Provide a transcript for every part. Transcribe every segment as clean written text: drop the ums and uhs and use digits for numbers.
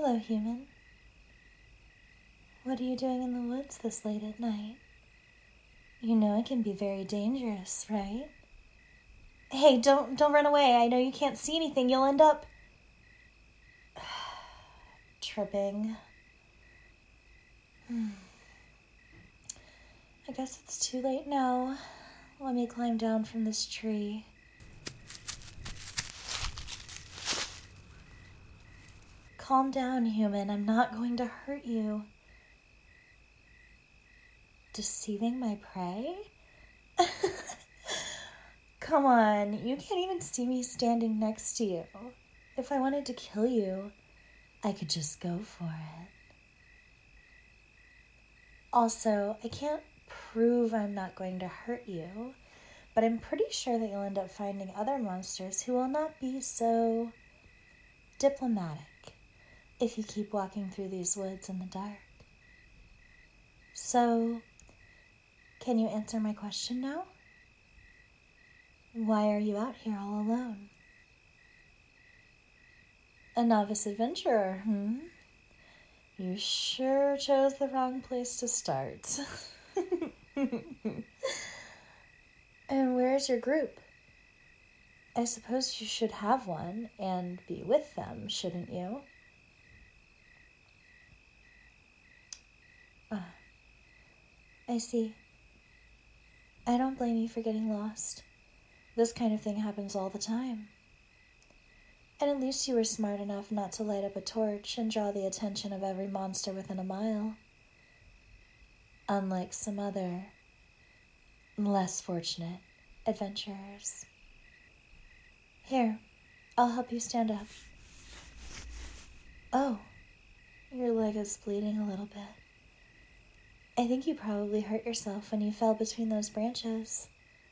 Hello, human. What are you doing in the woods this late at night? You know it can be very dangerous, right? Hey, don't run away. I know you can't see anything. You'll end up tripping. I guess it's too late now. Let me climb down from this tree. Calm down, human. I'm not going to hurt you. Deceiving my prey? Come on, you can't even see me standing next to you. If I wanted to kill you, I could just go for it. Also, I can't prove I'm not going to hurt you, but I'm pretty sure that you'll end up finding other monsters who will not be so diplomatic if you keep walking through these woods in the dark. So, can you answer my question now? Why are you out here all alone? A novice adventurer, You sure chose the wrong place to start. And where's your group? I suppose you should have one and be with them, shouldn't you? I see. I don't blame you for getting lost. This kind of thing happens all the time. And at least you were smart enough not to light up a torch and draw the attention of every monster within a mile. Unlike some other, less fortunate adventurers. Here, I'll help you stand up. Oh, your leg is bleeding a little bit. I think you probably hurt yourself when you fell between those branches.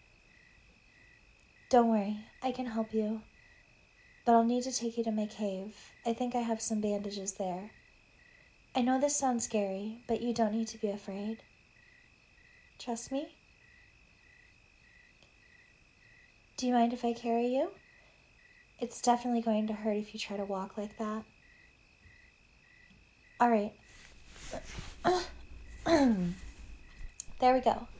Don't worry, I can help you. But I'll need to take you to my cave. I think I have some bandages there. I know this sounds scary, but you don't need to be afraid. Trust me? Do you mind if I carry you? It's definitely going to hurt if you try to walk like that. All right. There we go.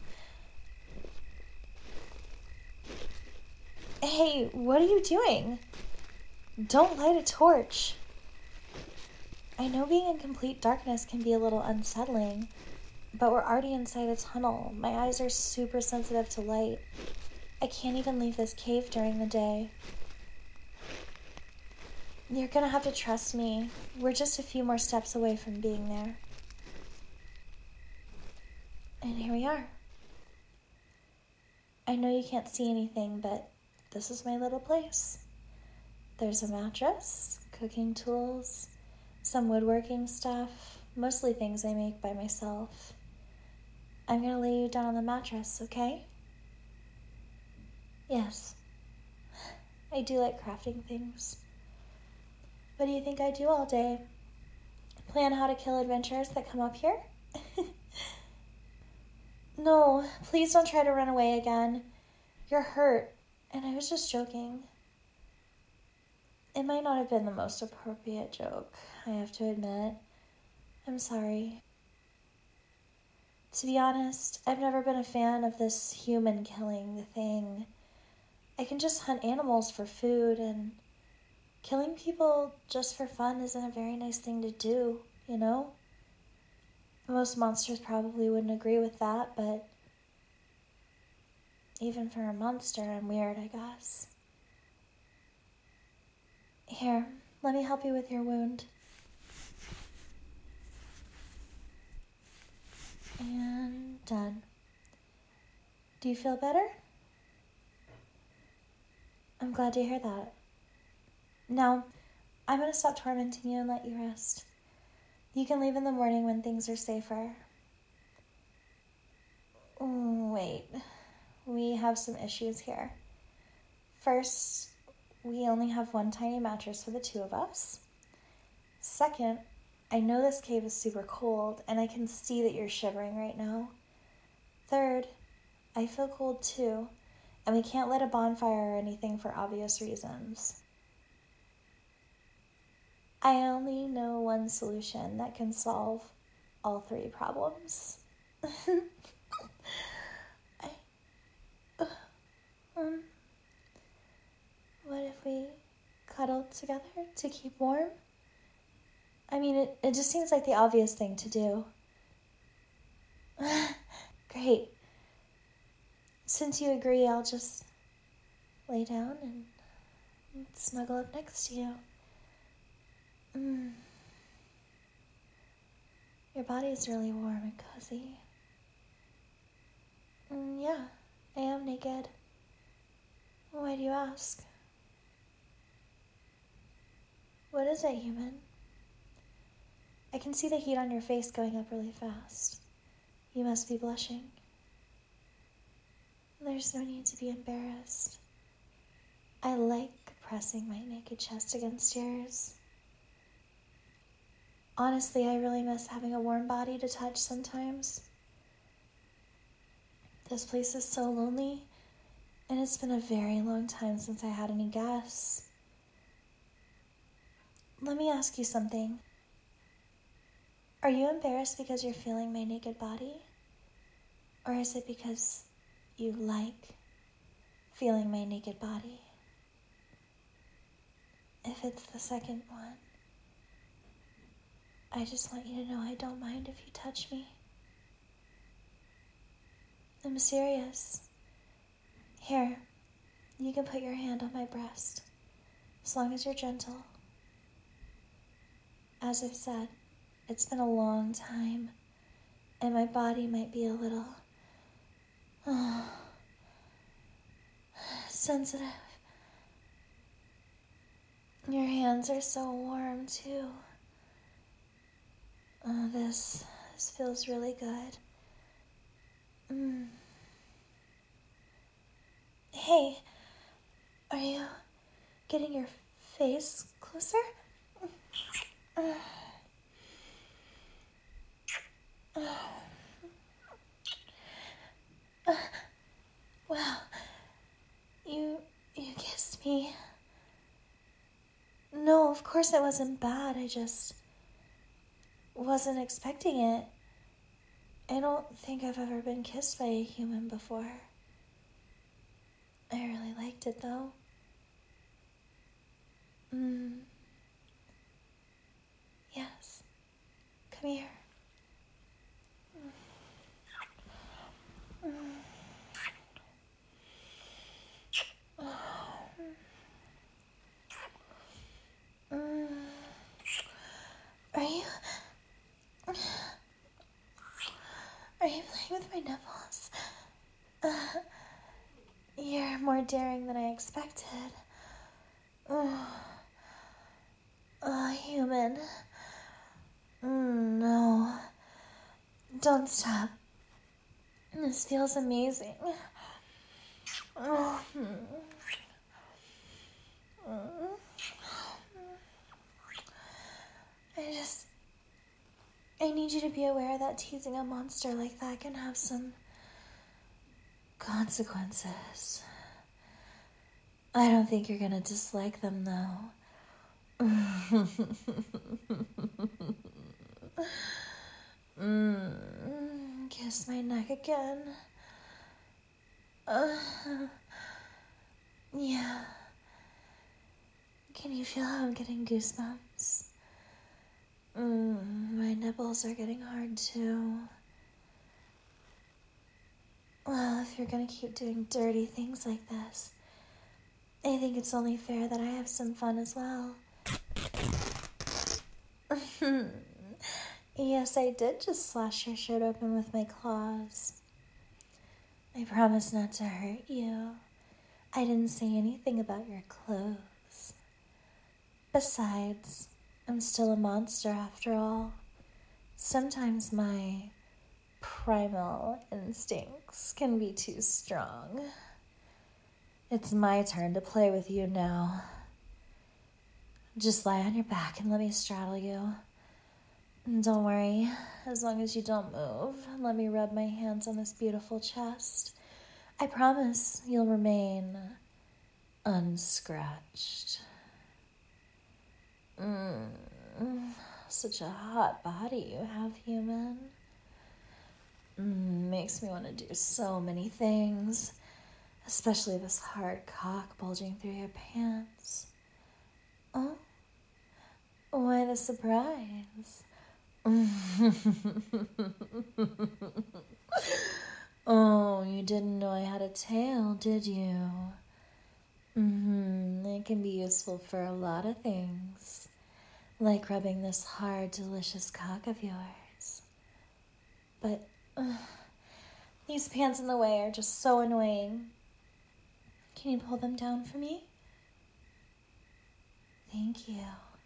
Hey, what are you doing? Don't light a torch. I know being in complete darkness can be a little unsettling, but we're already inside a tunnel. My eyes are super sensitive to light. I can't even leave this cave during the day. You're gonna have to trust me. We're just a few more steps away from being there. And here we are. I know you can't see anything, but this is my little place. There's a mattress, cooking tools, some woodworking stuff, mostly things I make by myself. I'm gonna lay you down on the mattress, okay? Yes. I do like crafting things. What do you think I do all day? Plan how to kill adventurers that come up here? No, please don't try to run away again. You're hurt, and I was just joking. It might not have been the most appropriate joke, I have to admit. I'm sorry. To be honest, I've never been a fan of this human killing thing. I can just hunt animals for food, and killing people just for fun isn't a very nice thing to do, you know? Most monsters probably wouldn't agree with that, but even for a monster, I'm weird, I guess. Here, let me help you with your wound. And done. Do you feel better? I'm glad to hear that. Now, I'm going to stop tormenting you and let you rest. You can leave in the morning when things are safer. Wait, we have some issues here. First, we only have one tiny mattress for the two of us. Second, I know this cave is super cold, and I can see that you're shivering right now. Third, I feel cold too, and we can't light a bonfire or anything for obvious reasons. I only know one solution that can solve all three problems. What if we cuddled together to keep warm? I mean, it just seems like the obvious thing to do. Great. Since you agree, I'll just lay down and snuggle up next to you. Your body's really warm and cozy. Yeah, I am naked. Why do you ask? What is it, human? I can see the heat on your face going up really fast. You must be blushing. There's no need to be embarrassed. I like pressing my naked chest against yours. Honestly, I really miss having a warm body to touch sometimes. This place is so lonely, and it's been a very long time since I had any guests. Let me ask you something. Are you embarrassed because you're feeling my naked body? Or is it because you like feeling my naked body? If it's the second one, I just want you to know I don't mind if you touch me. I'm serious. Here, you can put your hand on my breast, as long as you're gentle. As I've said, it's been a long time, and my body might be a little sensitive. Your hands are so warm, too. This feels really good. Hey, are you getting your face closer? Wow, you kissed me. No, of course it wasn't bad. I just wasn't expecting it. I don't think I've ever been kissed by a human before. I really liked it, though. Yes. Come here. Are you playing with my nipples? You're more daring than I expected. Human. No. Don't stop. This feels amazing. I need you to be aware that teasing a monster like that can have some consequences. I don't think you're gonna dislike them, though. Kiss my neck again. Yeah. Can you feel how I'm getting goosebumps? My nipples are getting hard, too. Well, if you're gonna keep doing dirty things like this, I think it's only fair that I have some fun as well. Yes, I did just slash your shirt open with my claws. I promise not to hurt you. I didn't say anything about your clothes. Besides, I'm still a monster after all. Sometimes my primal instincts can be too strong. It's my turn to play with you now. Just lie on your back and let me straddle you. Don't worry, as long as you don't move, let me rub my hands on this beautiful chest. I promise you'll remain unscratched. Such a hot body you have, human. Makes me want to do so many things, especially this hard cock bulging through your pants. Oh, why the surprise? Oh, you didn't know I had a tail, did you? It can be useful for a lot of things, like rubbing this hard, delicious cock of yours. But these pants in the way are just so annoying. Can you pull them down for me? Thank you.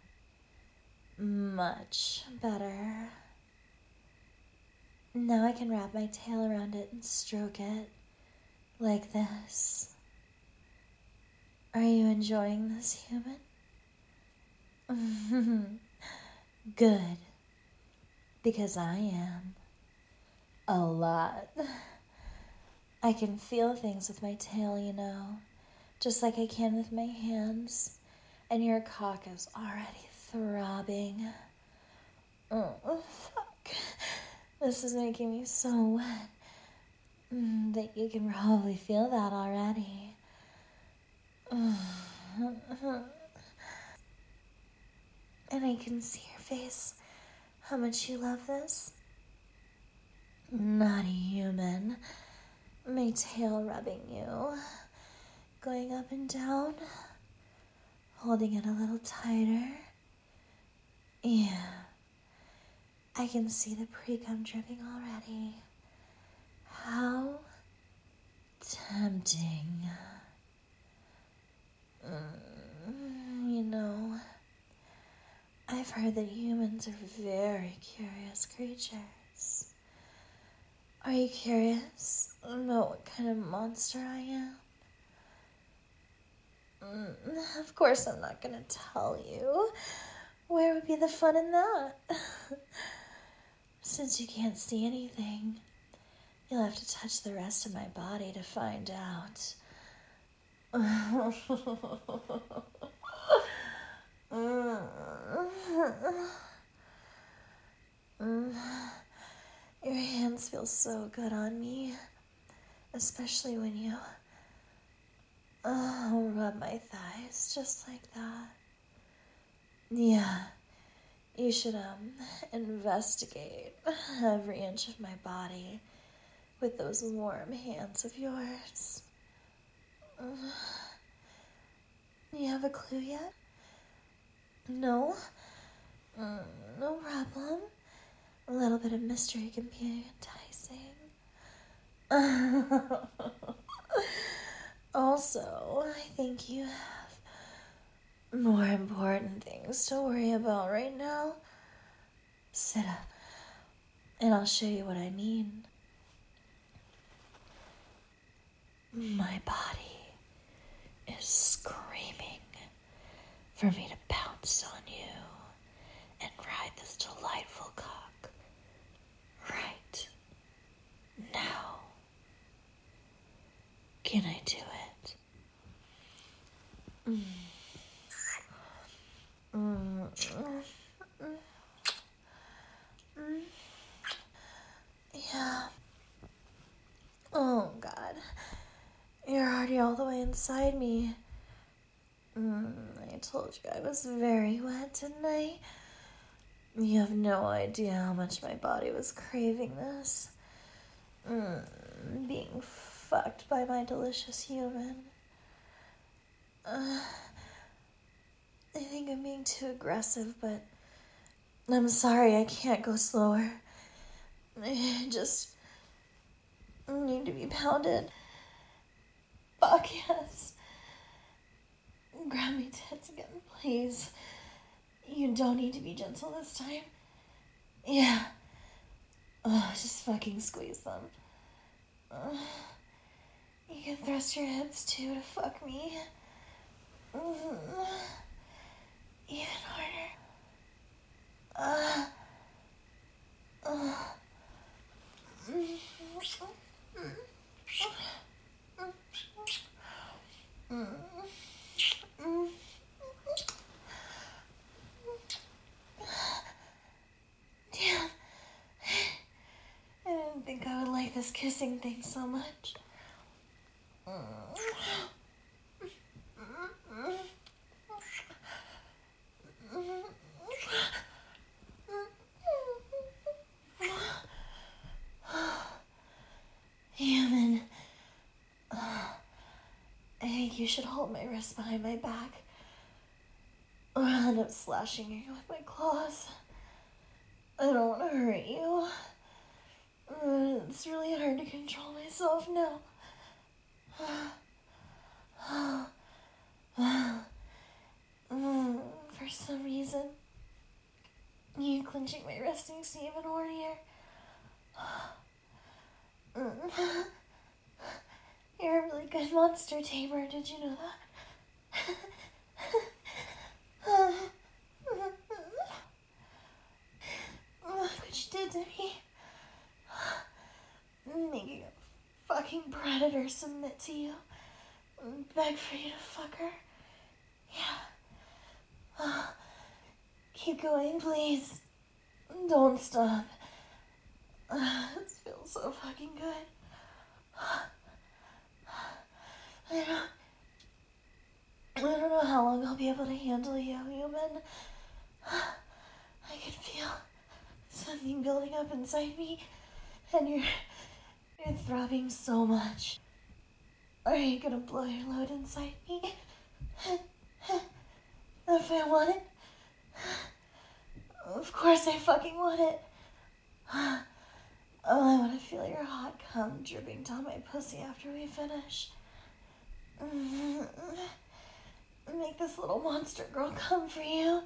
Much better. Now I can wrap my tail around it and stroke it like this. Are you enjoying this, human? Good. Because I am. A lot. I can feel things with my tail, you know, just like I can with my hands. And your cock is already throbbing. Oh, fuck. This is making me so wet that you can probably feel that already. And I can see your face, how much you love this. Naughty human. My tail rubbing you, going up and down, holding it a little tighter. Yeah, I can see the pre-cum dripping already. How tempting. You know, I've heard that humans are very curious creatures. Are you curious about what kind of monster I am? Of course I'm not gonna tell you. Where would be the fun in that? Since you can't see anything, you'll have to touch the rest of my body to find out. Your hands feel so good on me, especially when you rub my thighs just like that. Yeah, you should investigate every inch of my body with those warm hands of yours. You have a clue yet? No? No problem. A little bit of mystery can be enticing. Also, I think you have more important things to worry about right now. Sit up, and I'll show you what I mean. My body is screaming for me to pounce on you and ride this delightful cock right now. Can I do it? Yeah. Oh, God. You're already all the way inside me. I told you I was very wet, didn't I? You have no idea how much my body was craving this. Being fucked by my delicious human. I think I'm being too aggressive, but I'm sorry, I can't go slower. I just need to be pounded. Fuck yes. Grab me tits again, please. You don't need to be gentle this time. Yeah. Oh, just fucking squeeze them. You can thrust your hips too to fuck me. Even harder. this kissing thing so much. Human. I think you should hold my wrist behind my back, or I'll end up slashing you with my claws. I don't want to hurt you. It's really hard to control myself now. For some reason, you clenching my wrist makes me even hornier. You're a really good monster tamer, did you know that? Look what you did to me. Making a fucking predator submit to you and beg for you to fuck her. Yeah. Keep going, please. Don't stop. It feels so fucking good. I don't know how long I'll be able to handle you, human. I can feel something building up inside me, and you're throbbing so much. Are you gonna blow your load inside me? If I want it? Of course I fucking want it. Oh, I want to feel your hot cum dripping down my pussy after we finish. Make this little monster girl come for you.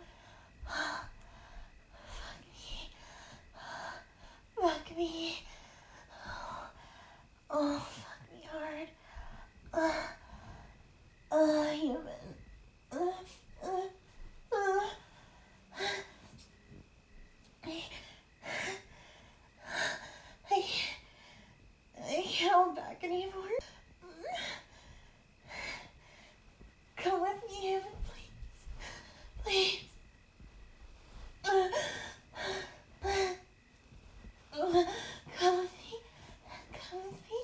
Fuck me. Fuck me. Oh, fuck me hard. Human. I can't hold back anymore. Come with me, human, please. Please. Come with me. Come with me.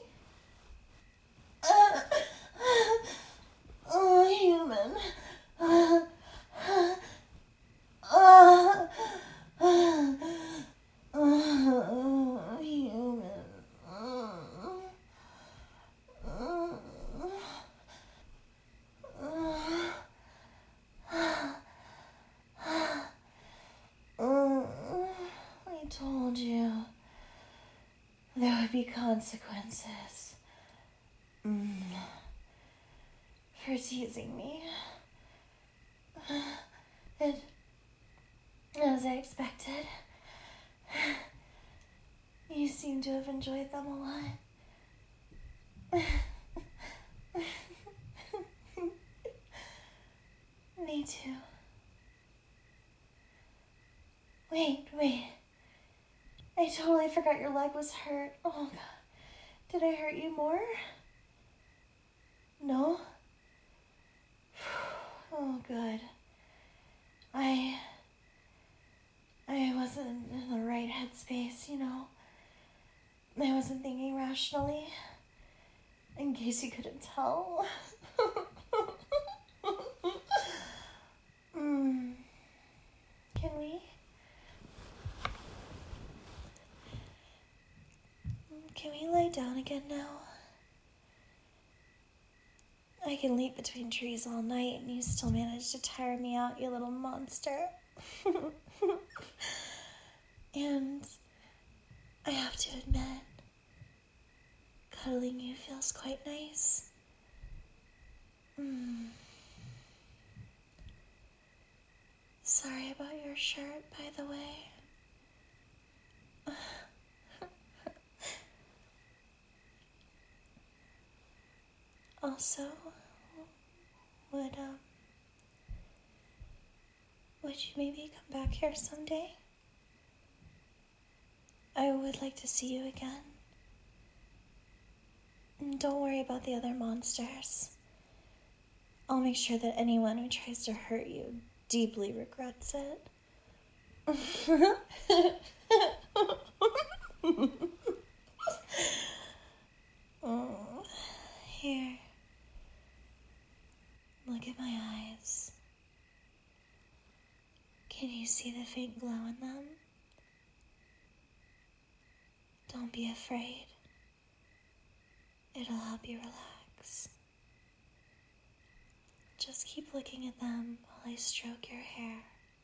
Oh, human. Human. I told you there would be consequences for teasing me. And as I expected, you seem to have enjoyed them a lot. Me too. Wait. I totally forgot your leg was hurt. Oh, God. Did I hurt you more? No? Oh, good. I wasn't in the right headspace, you know. I wasn't thinking rationally. In case you couldn't tell. Can we lie down again now? I can leap between trees all night and you still manage to tire me out, you little monster. And I have to admit, cuddling you feels quite nice. Sorry about your shirt, by the way. Also, would you maybe come back here someday? I would like to see you again. And don't worry about the other monsters. I'll make sure that anyone who tries to hurt you deeply regrets it. Oh, here. Look at my eyes. Can you see the faint glow in them? Don't be afraid. It'll help you relax. Just keep looking at them while I stroke your hair.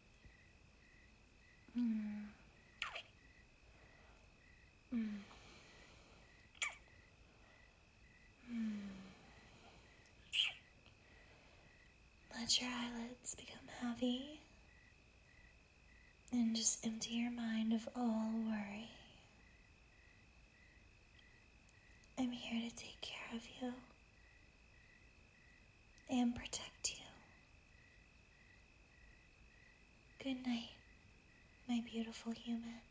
Let your eyelids become heavy and just empty your mind of all worry. I'm here to take care of you and protect you. Good night, my beautiful human.